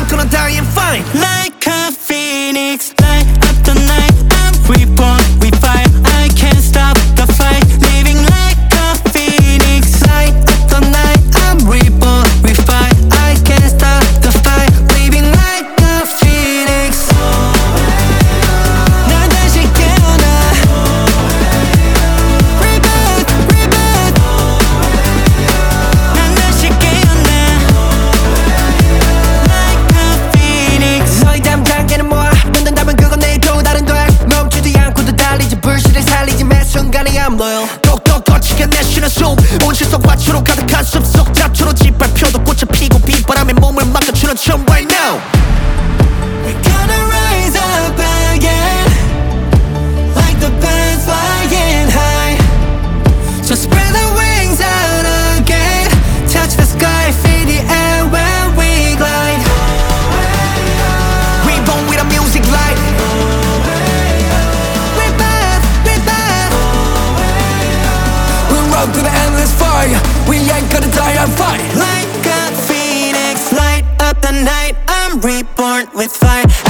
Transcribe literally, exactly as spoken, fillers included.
ain't gonna die and fine. Like a phoenix, light up the night. I'm reborn with fire. I can't stop the fight. Living like a phoenix, light up the night. I'm reborn with fire. I can't stop the fight. Living like a phoenix. 난 다시 깨어나. Rebirth, rebirth. 난 다시 깨어나. Like a phoenix. 너의 담장에는 뭐야? 묻는다면 그건 내일 또 다른 돼. 멈추지 않고도 달리지 불씨를 살리지 매 순간에 I'm loyal. 똑똑 거치게 내쉬는 숨 온실속 화초로 가득한 숲속 잡초로 짓밟혀도 꽃을 피고 빗바람에 몸을 막아주는 춤 right now. We're gonna rise up again, like the birds flying high. So spread the wings out again, touch the sky, feel the air when we glide. Reborn with a music light. Rebirth, rebirth. We'll run through the endless fire. We ain't gonna die and fight. Like a phoenix, light up the night. I'm reborn with fire.